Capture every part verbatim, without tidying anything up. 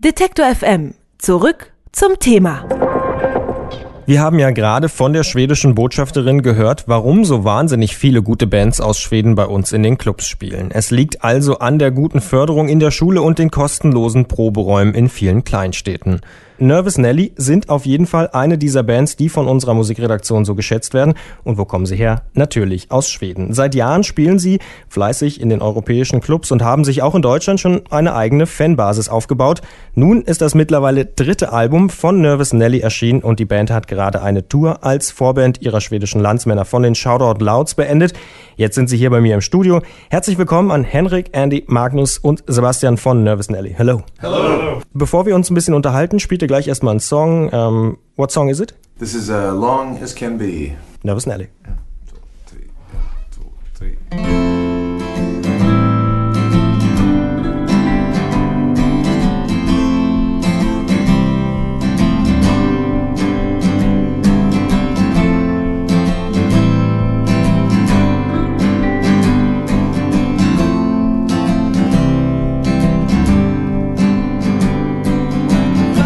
Detektor F M. Zurück zum Thema. Wir haben ja gerade von der schwedischen Botschafterin gehört, warum so wahnsinnig viele gute Bands aus Schweden bei uns in den Clubs spielen. Es liegt also an der guten Förderung in der Schule und den kostenlosen Proberäumen in vielen Kleinstädten. Nervous Nelly sind auf jeden Fall eine dieser Bands, die von unserer Musikredaktion so geschätzt werden. Und wo kommen sie her? Natürlich aus Schweden. Seit Jahren spielen sie fleißig in den europäischen Clubs und haben sich auch in Deutschland schon eine eigene Fanbasis aufgebaut. Nun ist das mittlerweile dritte Album von Nervous Nelly erschienen und die Band hat gerade eine Tour als Vorband ihrer schwedischen Landsmänner von den Shoutout Louds beendet. Jetzt sind sie hier bei mir im Studio. Herzlich willkommen an Henrik, Andy, Magnus und Sebastian von Nervous Nelly. Hello. Hello. Bevor wir uns ein bisschen unterhalten, spielt ihr gleich erstmal einen Song. Um, what song is it? This is uh, Long as Can Be. Nervous Nelly. One, two, three, one, two, three.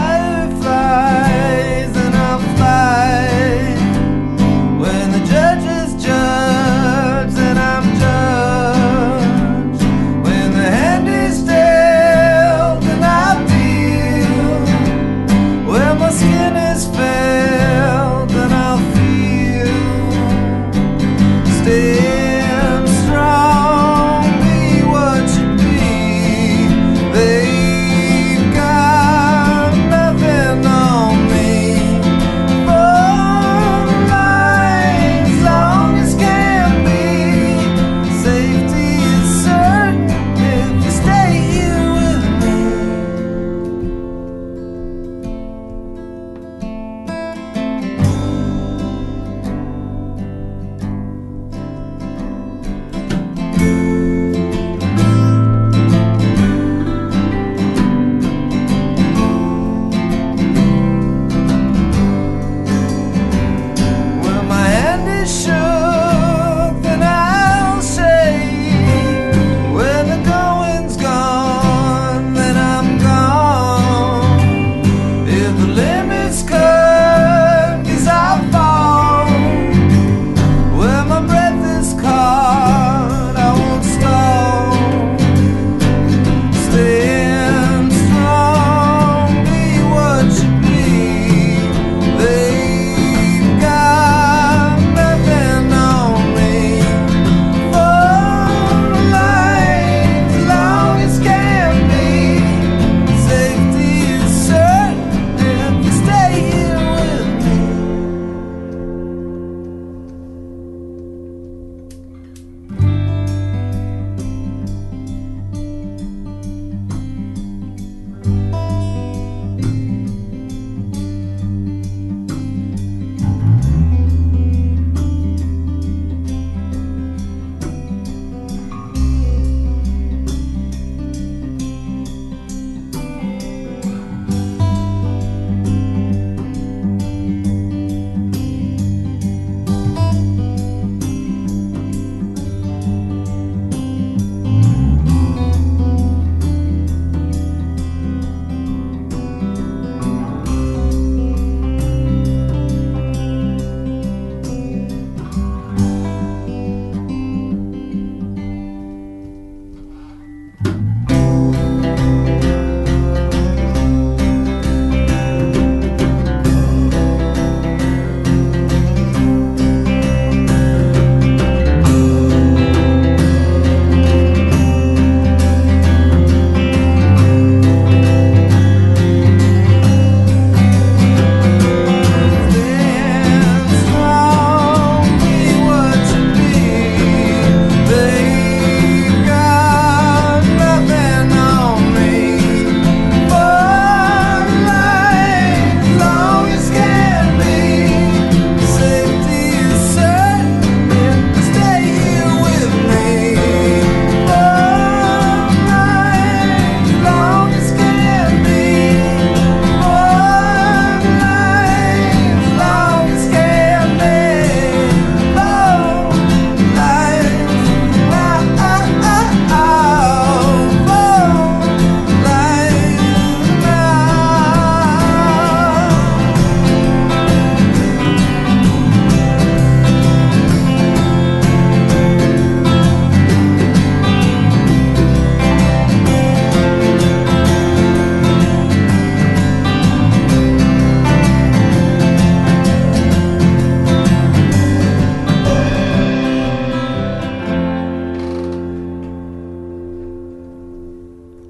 Fireflies and I'll fly when the judges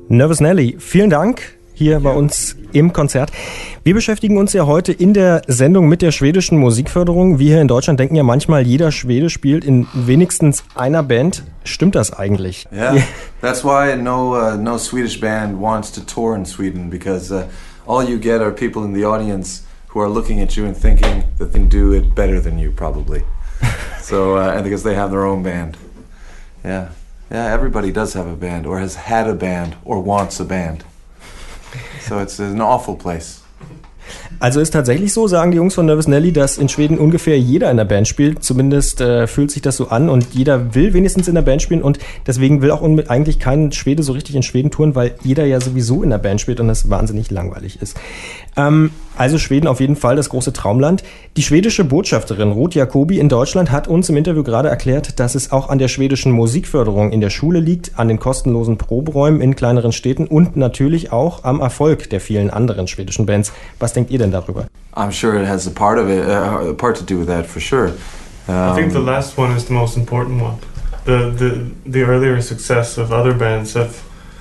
Nervous Nelly, vielen Dank hier bei uns im Konzert. Wir beschäftigen uns ja heute in der Sendung mit der schwedischen Musikförderung. Wir hier in Deutschland denken ja manchmal, jeder Schwede spielt in wenigstens einer Band. Stimmt das eigentlich? Yeah, that's why no uh, no Swedish band wants to tour in Sweden, because uh, all you get are people in the audience who are looking at you and thinking that they do it better than you, probably. So, uh, and because they have their own band. Yeah. Yeah, everybody does have a band, or has had a band, or wants a band. So it's an awful place. Also ist tatsächlich so, sagen die Jungs von Nervous Nelly, dass in Schweden ungefähr jeder in der Band spielt. Zumindest äh, fühlt sich das so an und jeder will wenigstens in der Band spielen und deswegen will auch unbe- eigentlich kein Schwede so richtig in Schweden touren, weil jeder ja sowieso in der Band spielt und das wahnsinnig langweilig ist. Ähm, also Schweden auf jeden Fall das große Traumland. Die schwedische Botschafterin Ruth Jacobi in Deutschland hat uns im Interview gerade erklärt, dass es auch an der schwedischen Musikförderung in der Schule liegt, an den kostenlosen Proberäumen in kleineren Städten und natürlich auch am Erfolg der vielen anderen schwedischen Bands. Was denkt ihr denn darüber? I'm sure it has a part of it, uh, a part to do with that, for sure. Um, I think the last one is the most important one. The the the earlier success of other bands have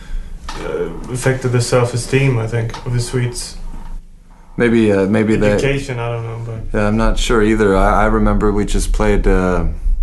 uh, affected the self-esteem, I think, of the Swedes. Maybe, uh, maybe that. Education, I don't know, but Yeah, I'm not sure either. I, I remember we just played. Uh,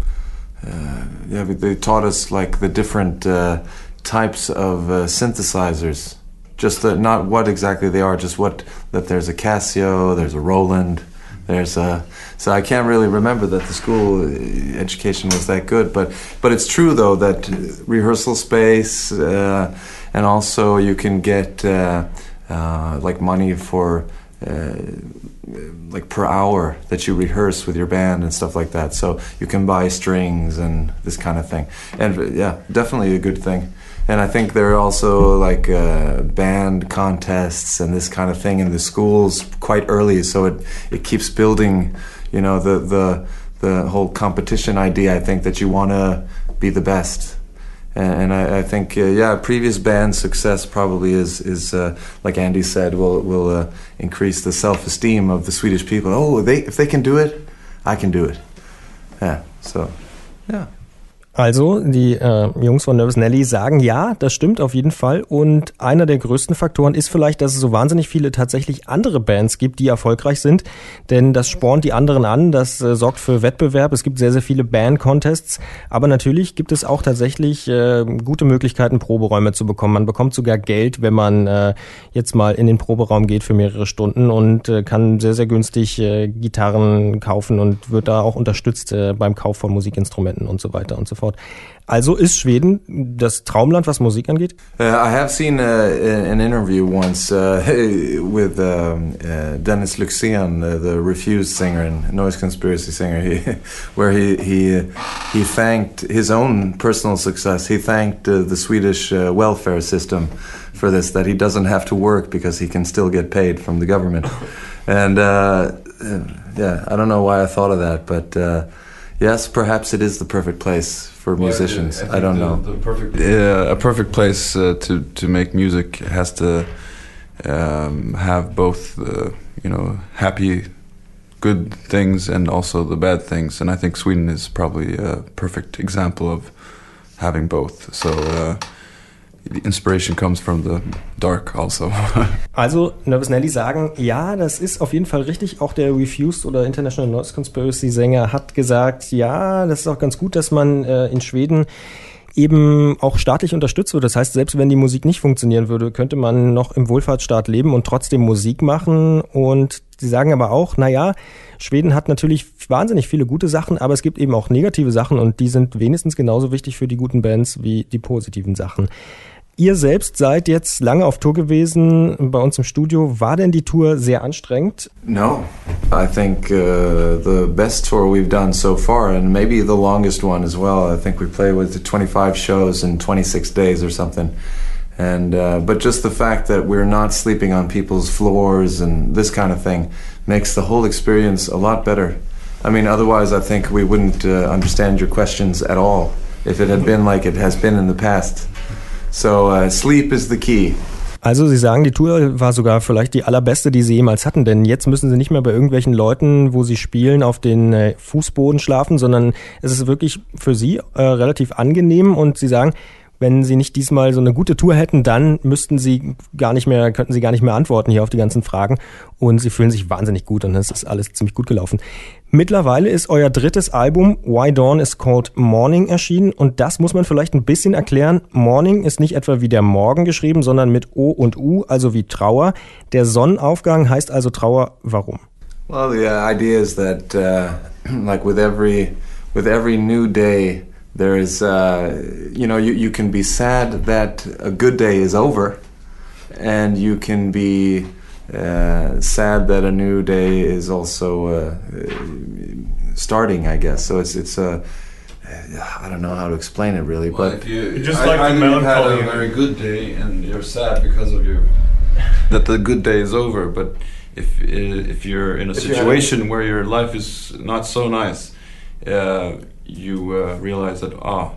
uh, yeah, they taught us like the different uh, types of uh, synthesizers. Just the, not what exactly they are, just what that there's a Casio, there's a Roland, there's a. So I can't really remember that the school education was that good, but but it's true though that rehearsal space uh, and also you can get uh, uh, like money for. Uh, like per hour that you rehearse with your band and stuff like that, so you can buy strings and this kind of thing, and yeah, definitely a good thing. And I think there are also like uh, band contests and this kind of thing in the schools quite early, so it it keeps building, you know, the the the whole competition idea. I think that you want to be the best. And I, I think, uh, yeah, previous band success probably is, is uh, like Andy said, will will uh, increase the self-esteem of the Swedish people. Oh, they if they can do it, I can do it. Yeah, so, yeah. Also, die äh, Jungs von Nervous Nelly sagen, ja, das stimmt auf jeden Fall. Und einer der größten Faktoren ist vielleicht, dass es so wahnsinnig viele tatsächlich andere Bands gibt, die erfolgreich sind. Denn das spornt die anderen an, das äh, sorgt für Wettbewerb. Es gibt sehr, sehr viele Band-Contests. Aber natürlich gibt es auch tatsächlich äh, gute Möglichkeiten, Proberäume zu bekommen. Man bekommt sogar Geld, wenn man äh, jetzt mal in den Proberaum geht für mehrere Stunden und äh, kann sehr, sehr günstig äh, Gitarren kaufen und wird da auch unterstützt äh, beim Kauf von Musikinstrumenten und so weiter und so fort. Also ist Schweden das Traumland, was Musik angeht? Uh, I have seen uh, an interview once uh, with um, uh, Dennis Lyxzén, uh, the Refused singer and Noise Conspiracy singer, he, where he he he thanked his own personal success. He thanked uh, the Swedish uh, welfare system for this, that he doesn't have to work because he can still get paid from the government. And uh, yeah, I don't know why I thought of that, but uh, yes, perhaps it is the perfect place for musicians. Well, I, I, I don't the, know. The perfect, uh, a perfect place uh, to to make music has to um, have both the you know happy, good things and also the bad things. And I think Sweden is probably a perfect example of having both. So. Uh, The inspiration comes from the dark also. Also Nervous Nelly sagen, ja, das ist auf jeden Fall richtig. Auch der Refused oder International Noise Conspiracy Sänger hat gesagt, ja, das ist auch ganz gut, dass man äh, in Schweden eben auch staatlich unterstützt wird. Das heißt, selbst wenn die Musik nicht funktionieren würde, könnte man noch im Wohlfahrtsstaat leben und trotzdem Musik machen. Und sie sagen aber auch, naja, Schweden hat natürlich wahnsinnig viele gute Sachen, aber es gibt eben auch negative Sachen und die sind wenigstens genauso wichtig für die guten Bands wie die positiven Sachen. Ihr selbst seid jetzt lange auf Tour gewesen bei uns im Studio. War denn die Tour sehr anstrengend? No, I think uh, the best tour we've done so far, and maybe the longest one as well. I think we played with twenty-five shows in twenty-six days or something. And uh, but just the fact that we're not sleeping on people's floors and this kind of thing makes the whole experience a lot better. I mean, otherwise I think we wouldn't uh, understand your questions at all if it had been like it has been in the past. So uh, sleep is the key. Also Sie sagen, die Tour war sogar vielleicht die allerbeste, die Sie jemals hatten, denn jetzt müssen Sie nicht mehr bei irgendwelchen Leuten, wo Sie spielen, auf den äh, Fußboden schlafen, sondern es ist wirklich für Sie äh, relativ angenehm und Sie sagen, Wenn sie nicht diesmal so eine gute Tour hätten, dann müssten sie gar nicht mehr, könnten sie gar nicht mehr antworten hier auf die ganzen Fragen. Und sie fühlen sich wahnsinnig gut und es ist alles ziemlich gut gelaufen. Mittlerweile ist euer drittes Album Why Dawn is Called Morning erschienen und das muss man vielleicht ein bisschen erklären. Morning ist nicht etwa wie der Morgen geschrieben, sondern mit O und U, also wie Trauer. Der Sonnenaufgang heißt also Trauer. Warum? Well, the idea is that, uh, like with every with every new day, there is, uh, you know, you, you can be sad that a good day is over, and you can be uh, sad that a new day is also uh, starting, I guess. So it's it's a, I don't know how to explain it really, well, but if you, just I, like I the know you've had melancholy. a very good day and you're sad because of your that the good day is over, but if if you're in a If you situation where your life is not so nice, uh, you uh, realize that oh,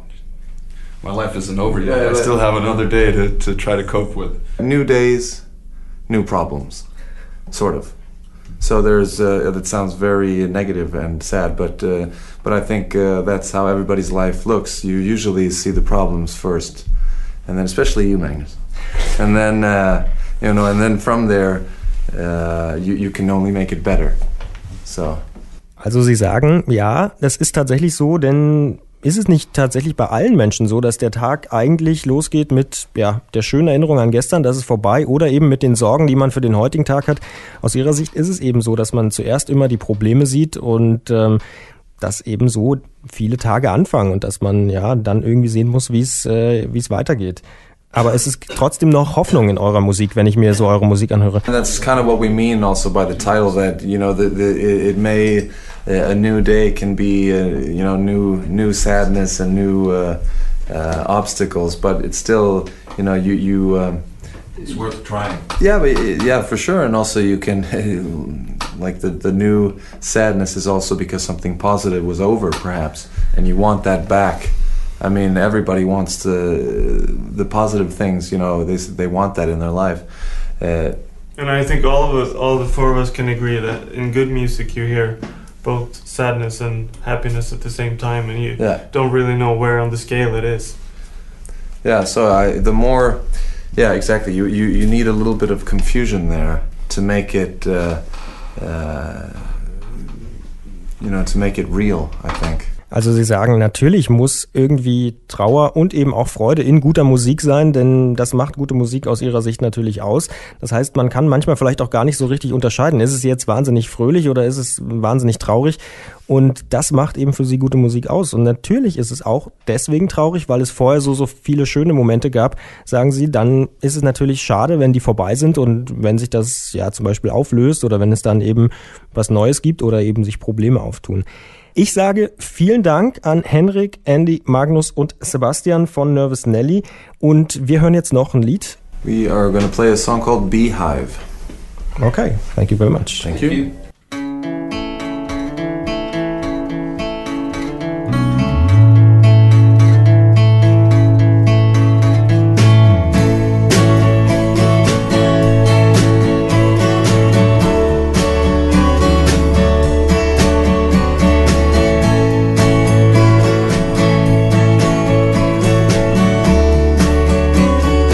my life isn't over yet. Yeah, I still have another day to, to try to cope with. new days, new problems, sort of. So there's uh, that sounds very negative and sad, but uh, but I think uh, that's how everybody's life looks. You usually see the problems first, and then especially you, Magnus, and then uh, you know, and then from there, uh, you you can only make it better. So. Also Sie sagen, ja, das ist tatsächlich so, denn ist es nicht tatsächlich bei allen Menschen so, dass der Tag eigentlich losgeht mit ja, der schönen Erinnerung an gestern, das ist vorbei, oder eben mit den Sorgen, die man für den heutigen Tag hat? Aus Ihrer Sicht ist es eben so, dass man zuerst immer die Probleme sieht und ähm, dass eben so viele Tage anfangen und dass man ja dann irgendwie sehen muss, wie es äh, wie es weitergeht. Aber es ist trotzdem noch Hoffnung in eurer Musik, wenn ich mir so eure Musik anhöre. And that's kind of what we mean also by the title, that you know the, the it may a new day can be uh, you know new new sadness and new uh, uh, obstacles, but it's still you know you you um, It's worth trying. yeah but yeah for sure, and also you can like the the new sadness is also because something positive was over perhaps, and you want that back. I mean, everybody wants to, the positive things, you know, they they want that in their life. Uh, And I think all of us, all the four of us can agree that in good music you hear both sadness and happiness at the same time, and you yeah, don't really know where on the scale it is. yeah. So I, the more, yeah, exactly. You, you you need a little bit of confusion there to make it, uh, uh, you know, to make it real, I think. Also Sie sagen, natürlich muss irgendwie Trauer und eben auch Freude in guter Musik sein, denn das macht gute Musik aus Ihrer Sicht natürlich aus. Das heißt, man kann manchmal vielleicht auch gar nicht so richtig unterscheiden. Ist es jetzt wahnsinnig fröhlich oder ist es wahnsinnig traurig? Und das macht eben für Sie gute Musik aus. Und natürlich ist es auch deswegen traurig, weil es vorher so, so viele schöne Momente gab. Sagen Sie, dann ist es natürlich schade, wenn die vorbei sind und wenn sich das ja zum Beispiel auflöst oder wenn es dann eben was Neues gibt oder eben sich Probleme auftun. Ich sage vielen Dank an Henrik, Andy, Magnus und Sebastian von Nervous Nelly und wir hören jetzt noch ein Lied. We are going to play a song called Beehive. Okay, thank you very much. Thank you.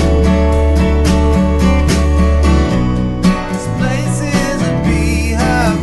This place is a beehive.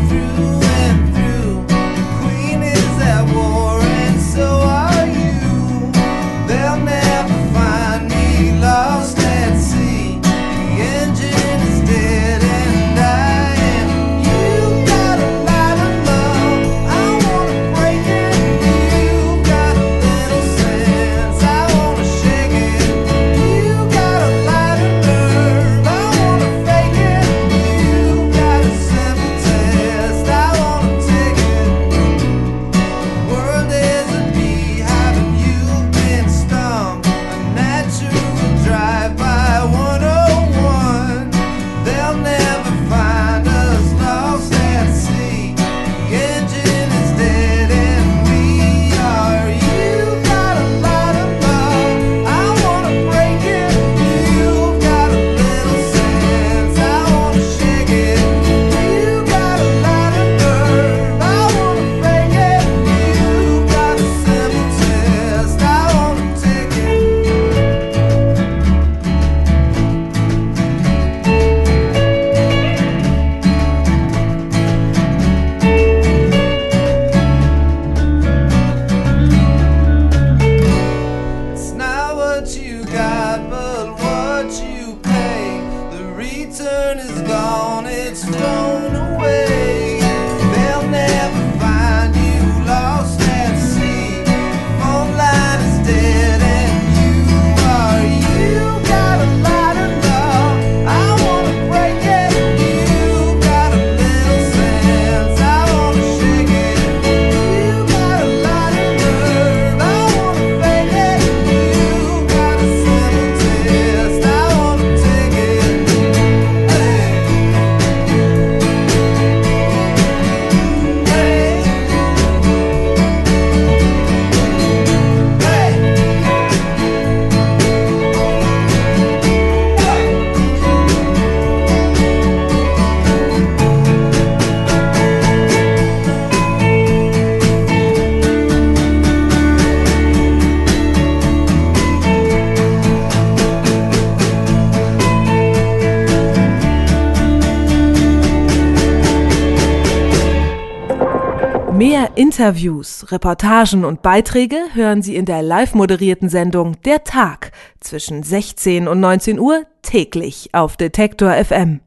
gets thrown away. They'll never find you lost at sea. Phone line is dead and you are you. Got a lot of love, I wanna break it. You got a little sense, I wanna shake it. You got a lot of nerve, I wanna fake it. You got a simple test, I wanna take it. Hey. Hey. Hey. Mehr Interviews, Reportagen und Beiträge hören Sie in der live moderierten Sendung Der Tag zwischen sechzehn und neunzehn Uhr täglich auf Detektor F M.